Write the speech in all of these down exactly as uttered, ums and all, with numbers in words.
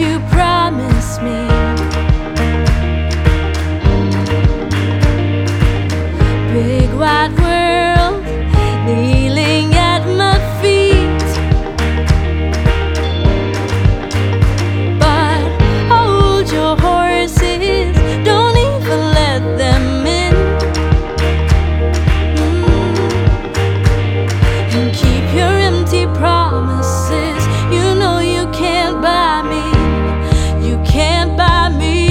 you promised me. Big wide world kneeling at my feet, but hold your horses, don't even let them in. mm. And keep your empty promises. You know you can't buy me, you can't buy me.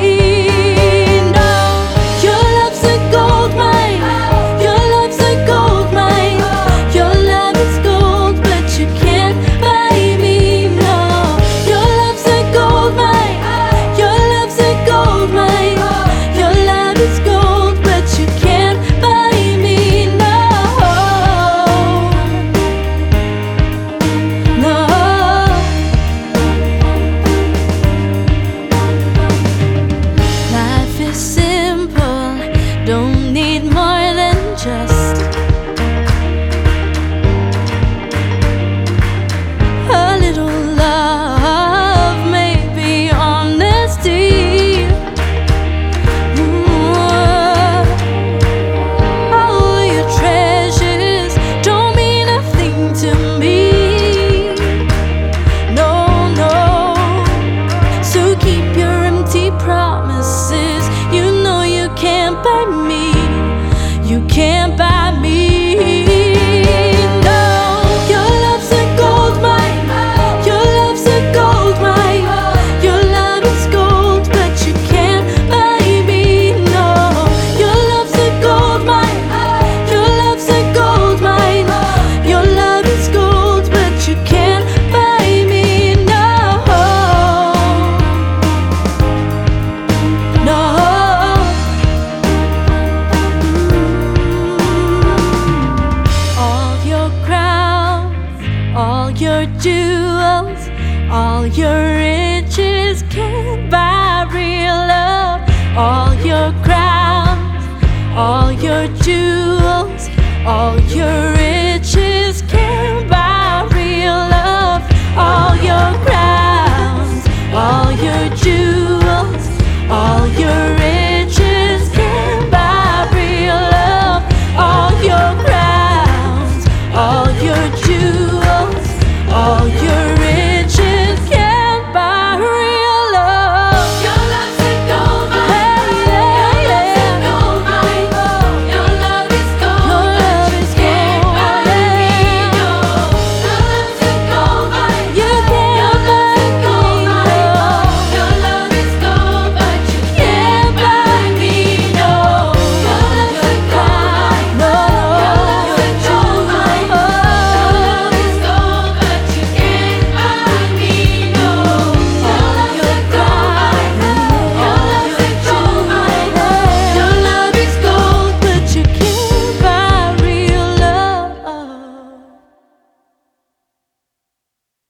Don't need more than just a little love, maybe honesty. mm. All your treasures don't mean a thing to me. No, no. So keep your empty promises. You know you can't buy me, you can't buy me. No, your love's a gold mine, your love's a gold mine. Your love is gold, but you can't buy me. No, your love's a gold mine, your love's a gold mine. Your love is gold, but you can't buy me. No, no. All your jewels, all your riches can't buy real love. All your crowns, all your jewels, all your